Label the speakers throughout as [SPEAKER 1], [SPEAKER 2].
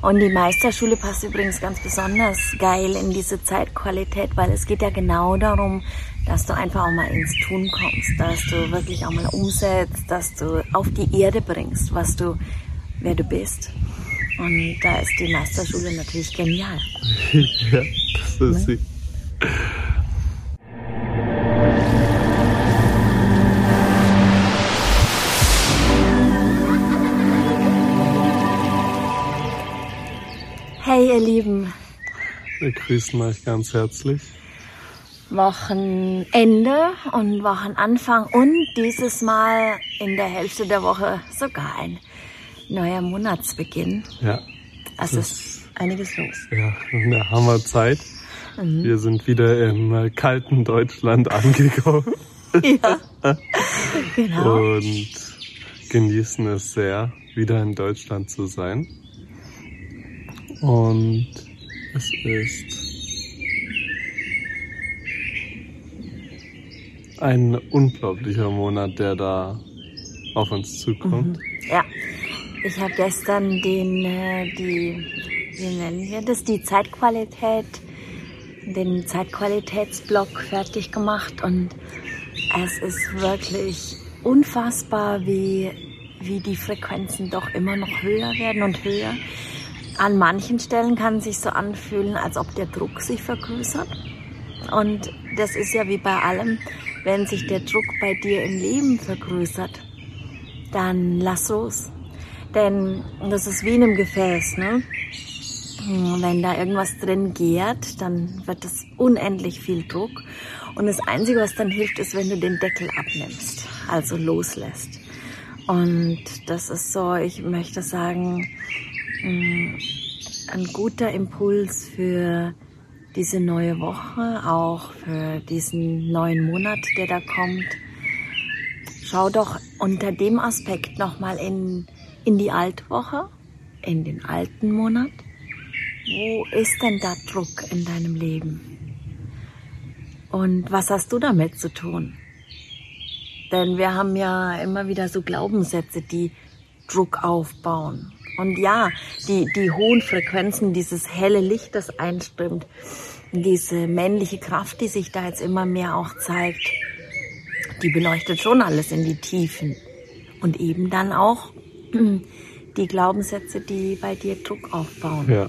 [SPEAKER 1] Und die Meisterschule passt übrigens ganz besonders geil in diese Zeitqualität, weil es geht ja genau darum, dass du einfach auch mal ins Tun kommst, dass du wirklich auch mal umsetzt, dass du auf die Erde bringst, wer du bist. Und da ist die Meisterschule natürlich genial.
[SPEAKER 2] Ja, das ist sie.
[SPEAKER 1] Hey ihr Lieben.
[SPEAKER 2] Wir grüßen euch ganz herzlich.
[SPEAKER 1] Wochenende und Wochenanfang und dieses Mal in der Hälfte der Woche sogar ein neuer Monatsbeginn.
[SPEAKER 2] Ja.
[SPEAKER 1] Also ist einiges los.
[SPEAKER 2] Ja, eine Hammerzeit. Wir sind wieder im kalten Deutschland angekommen.
[SPEAKER 1] Ja, genau.
[SPEAKER 2] Und genießen es sehr, wieder in Deutschland zu sein. Und es ist ein unglaublicher Monat, der da auf uns zukommt.
[SPEAKER 1] Ja, ich habe gestern wie nennen wir das, die Zeitqualität, den Zeitqualitätsblock fertig gemacht und es ist wirklich unfassbar, wie die Frequenzen doch immer noch höher werden und höher. An manchen Stellen kann es sich so anfühlen, als ob der Druck sich vergrößert. Und das ist ja wie bei allem, wenn sich der Druck bei dir im Leben vergrößert, dann lass los. Denn das ist wie in einem Gefäß, ne? Wenn da irgendwas drin gärt, dann wird es unendlich viel Druck. Und das Einzige, was dann hilft, ist, wenn du den Deckel abnimmst, also loslässt. Und das ist so, ich möchte sagen, ein guter Impuls für diese neue Woche, auch für diesen neuen Monat, der da kommt. Schau doch unter dem Aspekt nochmal in die Altwoche, in den alten Monat. Wo ist denn da Druck in deinem Leben? Und was hast du damit zu tun? Denn wir haben ja immer wieder so Glaubenssätze, die Druck aufbauen. Und ja, die hohen Frequenzen, dieses helle Licht, das einströmt, diese männliche Kraft, die sich da jetzt immer mehr auch zeigt, die beleuchtet schon alles in die Tiefen. Und eben dann auch die Glaubenssätze, die bei dir Druck aufbauen.
[SPEAKER 2] Ja,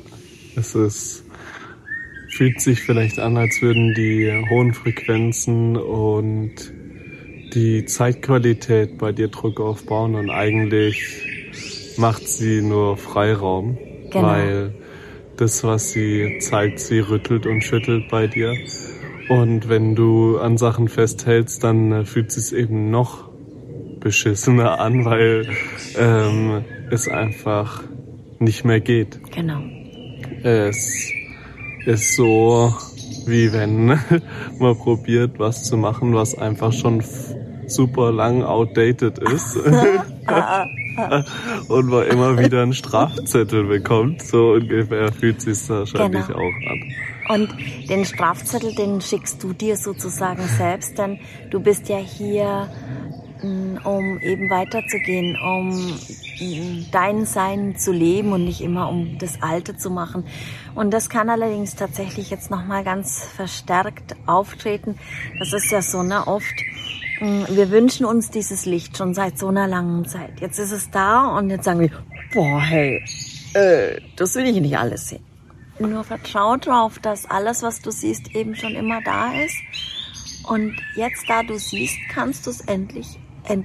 [SPEAKER 2] fühlt sich vielleicht an, als würden die hohen Frequenzen und die Zeitqualität bei dir Druck aufbauen und eigentlich macht sie nur Freiraum,
[SPEAKER 1] genau.
[SPEAKER 2] Weil das, was sie zeigt, sie rüttelt und schüttelt bei dir. Und wenn du an Sachen festhältst, dann fühlt es sich eben noch beschissener an, weil es einfach nicht mehr geht.
[SPEAKER 1] Genau.
[SPEAKER 2] Es ist so, wie wenn man probiert, was zu machen, was einfach schon super lang outdated ist. Und man immer wieder einen Strafzettel bekommt, so ungefähr fühlt es sich wahrscheinlich auch an.
[SPEAKER 1] Und den Strafzettel, den schickst du dir sozusagen selbst, denn du bist ja hier, um eben weiterzugehen, um dein Sein zu leben und nicht immer um das Alte zu machen. Und das kann allerdings tatsächlich jetzt nochmal ganz verstärkt auftreten. Das ist ja so, ne, oft. Wir wünschen uns dieses Licht schon seit so einer langen Zeit. Jetzt ist es da und jetzt sagen wir, boah, hey, das will ich nicht alles sehen. Nur vertrau drauf, dass alles, was du siehst, eben schon immer da ist. Und jetzt, da du siehst, kannst du es endlich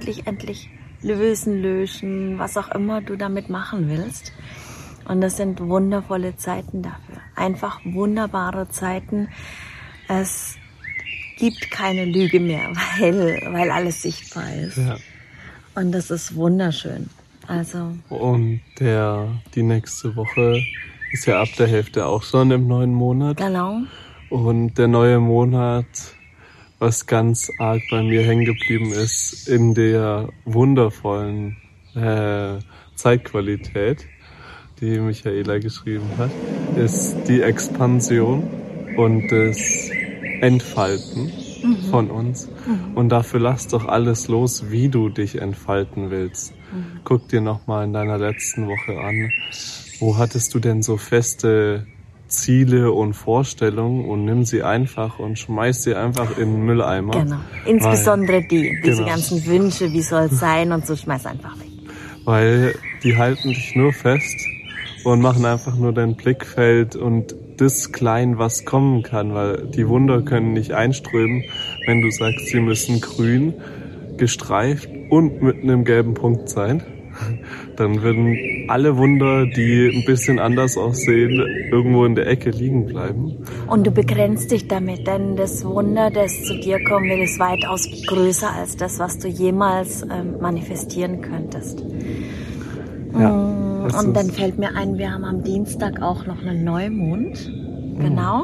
[SPEAKER 1] lösen, was auch immer du damit machen willst. Und das sind wundervolle Zeiten dafür. Einfach wunderbare Zeiten. Es gibt keine Lüge mehr, weil alles sichtbar ist.
[SPEAKER 2] Ja.
[SPEAKER 1] Und das ist wunderschön. Also.
[SPEAKER 2] Und die nächste Woche ist ja ab der Hälfte auch schon im neuen Monat.
[SPEAKER 1] Genau.
[SPEAKER 2] Und der neue Monat, was ganz arg bei mir hängen geblieben ist, in der wundervollen Zeitqualität, die Michaela geschrieben hat, ist die Expansion und das Entfalten von uns. Und dafür lass doch alles los, wie du dich entfalten willst. Guck dir nochmal in deiner letzten Woche an, Wo hattest du denn so feste Ziele und Vorstellungen und nimm sie einfach und schmeiß sie einfach in den Mülleimer?
[SPEAKER 1] Genau, insbesondere diese
[SPEAKER 2] genau.
[SPEAKER 1] ganzen Wünsche, wie soll es sein und so, schmeiß einfach weg.
[SPEAKER 2] Weil die halten dich nur fest und machen einfach nur dein Blickfeld und das klein, was kommen kann, weil die Wunder können nicht einströmen, wenn du sagst, sie müssen grün, gestreift und mit einem gelben Punkt sein. Dann würden alle Wunder, die ein bisschen anders aussehen, irgendwo in der Ecke liegen bleiben.
[SPEAKER 1] Und du begrenzt dich damit, denn das Wunder, das zu dir kommen will, ist weitaus größer als das, was du jemals manifestieren könntest.
[SPEAKER 2] Ja,
[SPEAKER 1] und dann fällt mir ein, wir haben am Dienstag auch noch einen Neumond. Genau.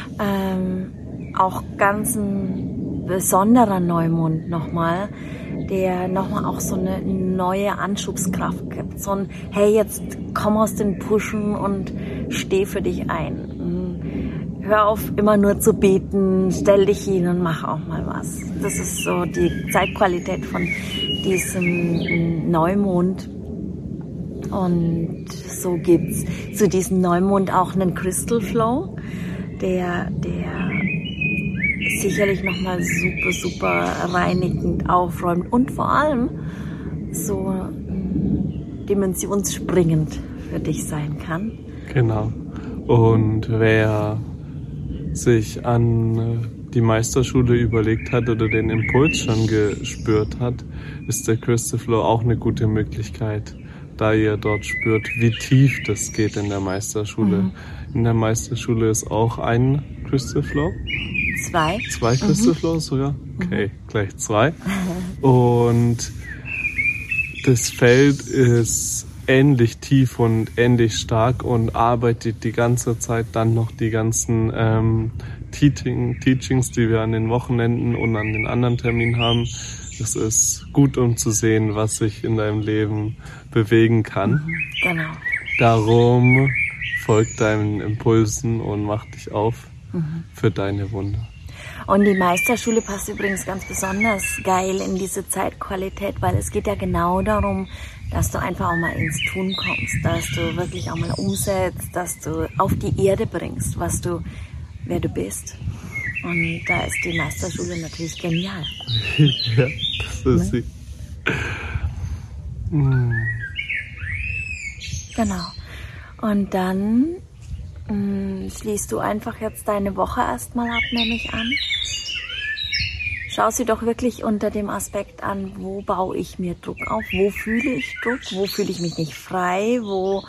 [SPEAKER 1] Auch ganz ein besonderer Neumond nochmal, der nochmal auch so eine neue Anschubskraft gibt. So ein, hey, jetzt komm aus den Puschen und steh für dich ein. Hör auf, immer nur zu beten, stell dich hin und mach auch mal was. Das ist so die Zeitqualität von diesem Neumond. Und so gibt's zu diesem Neumond auch einen Crystal Flow, der sicherlich nochmal super reinigend aufräumt und vor allem so dimensionsspringend für dich sein kann.
[SPEAKER 2] Genau. Und wer sich an die Meisterschule überlegt hat oder den Impuls schon gespürt hat, ist der Crystal Flow auch eine gute Möglichkeit, da ihr dort spürt, wie tief das geht in der Meisterschule. In der Meisterschule ist auch ein Crystal Flow. Zwei Crystal Flows sogar? Okay, gleich 2. Und das Feld ist ähnlich tief und ähnlich stark und arbeitet die ganze Zeit dann noch die ganzen Teachings, die wir an den Wochenenden und an den anderen Terminen haben. Es ist gut, um zu sehen, was sich in deinem Leben bewegen kann.
[SPEAKER 1] Genau.
[SPEAKER 2] Darum folg deinen Impulsen und mach dich auf für deine Wunder.
[SPEAKER 1] Und die Meisterschule passt übrigens ganz besonders geil in diese Zeitqualität, weil es geht ja genau darum, dass du einfach auch mal ins Tun kommst, dass du wirklich auch mal umsetzt, dass du auf die Erde bringst, wer du bist. Und da ist die Meisterschule natürlich genial.
[SPEAKER 2] Ja, das ist sie.
[SPEAKER 1] Genau. Und dann schließt du einfach jetzt deine Woche erstmal ab, nehme ich an. Schau sie doch wirklich unter dem Aspekt an, wo baue ich mir Druck auf, wo fühle ich Druck, wo fühle ich mich nicht frei, wo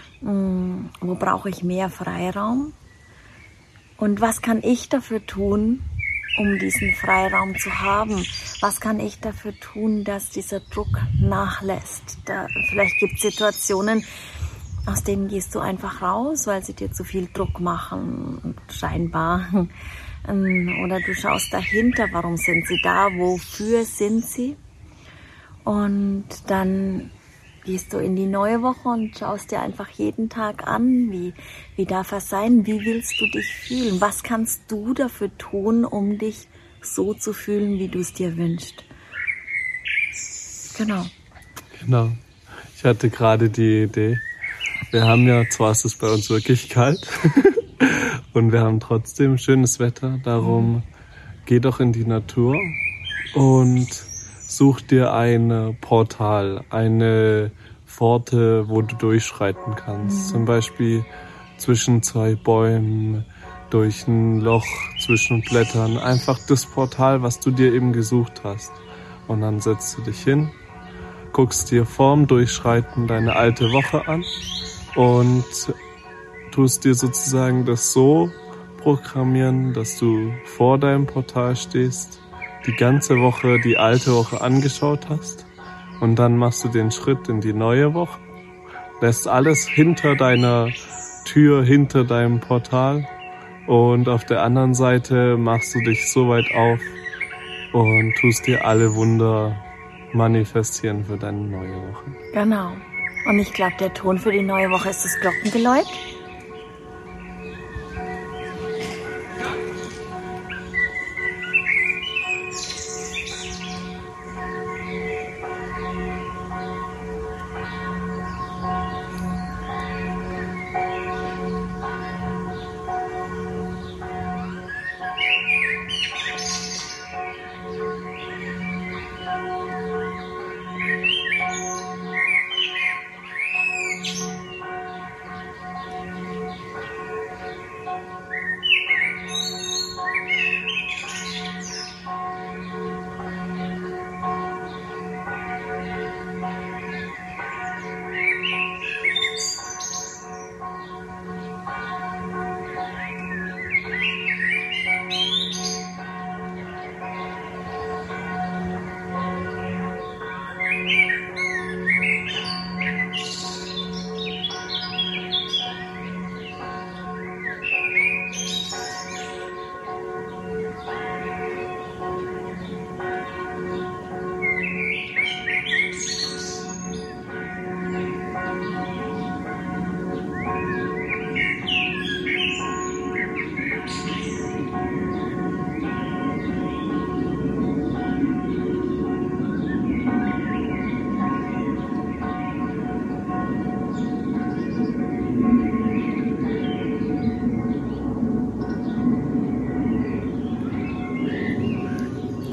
[SPEAKER 1] brauche ich mehr Freiraum und was kann ich dafür tun, um diesen Freiraum zu haben? Was kann ich dafür tun, dass dieser Druck nachlässt? Vielleicht gibt es Situationen, aus denen gehst du einfach raus, weil sie dir zu viel Druck machen, scheinbar. Oder du schaust dahinter, warum sind sie da, wofür sind sie? Und dann gehst du in die neue Woche und schaust dir einfach jeden Tag an, wie darf es sein, wie willst du dich fühlen? Was kannst du dafür tun, um dich so zu fühlen, wie du es dir wünschst? Genau.
[SPEAKER 2] Ich hatte gerade die Idee, wir haben ja, zwar ist es bei uns wirklich kalt und wir haben trotzdem schönes Wetter, darum geh doch in die Natur und such dir ein Portal, eine Pforte, wo du durchschreiten kannst. Zum Beispiel zwischen 2 Bäumen, durch ein Loch zwischen Blättern. Einfach das Portal, was du dir eben gesucht hast. Und dann setzt du dich hin, guckst dir vorm Durchschreiten deine alte Woche an und tust dir sozusagen das so programmieren, dass du vor deinem Portal stehst, die ganze Woche, die alte Woche angeschaut hast und dann machst du den Schritt in die neue Woche, lässt alles hinter deiner Tür, hinter deinem Portal und auf der anderen Seite machst du dich so weit auf und tust dir alle Wunder manifestieren für deine neue Woche.
[SPEAKER 1] Genau. Und ich glaube, der Ton für die neue Woche ist das Glockengeläut.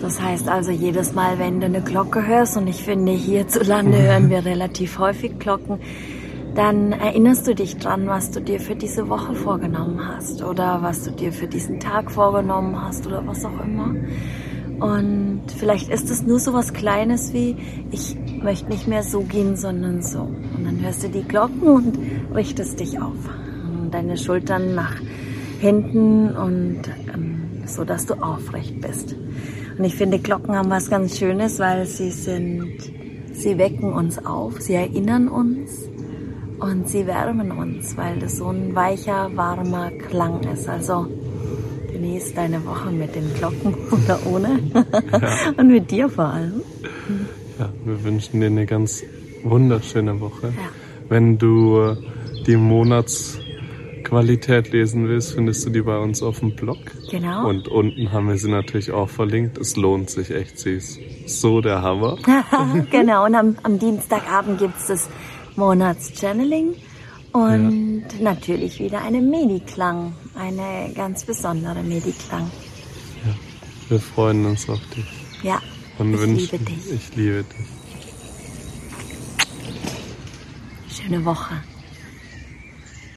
[SPEAKER 1] Das heißt also, jedes Mal, wenn du eine Glocke hörst, und ich finde, hierzulande hören wir relativ häufig Glocken, dann erinnerst du dich dran, was du dir für diese Woche vorgenommen hast oder was du dir für diesen Tag vorgenommen hast oder was auch immer. Und vielleicht ist es nur so was Kleines wie, ich möchte nicht mehr so gehen, sondern so. Und dann hörst du die Glocken und richtest dich auf. Und deine Schultern nach hinten und so, dass du aufrecht bist. Und ich finde, Glocken haben was ganz Schönes, weil sie wecken uns auf, sie erinnern uns. Und sie wärmen uns, weil das so ein weicher, warmer Klang ist. Also genieß deine Woche mit den Glocken oder ohne. Ja. Und mit dir vor allem.
[SPEAKER 2] Ja, wir wünschen dir eine ganz wunderschöne Woche. Ja. Wenn du die Monatsqualität lesen willst, findest du die bei uns auf dem Blog.
[SPEAKER 1] Genau.
[SPEAKER 2] Und unten haben wir sie natürlich auch verlinkt. Es lohnt sich echt, sie ist so der Hammer.
[SPEAKER 1] Genau, und am Dienstagabend gibt es das Monatschanneling und natürlich wieder eine Mediklang, eine ganz besondere Mediklang.
[SPEAKER 2] Ja, wir freuen uns auf dich.
[SPEAKER 1] Ja,
[SPEAKER 2] und
[SPEAKER 1] ich liebe dich.
[SPEAKER 2] Ich liebe dich.
[SPEAKER 1] Schöne Woche.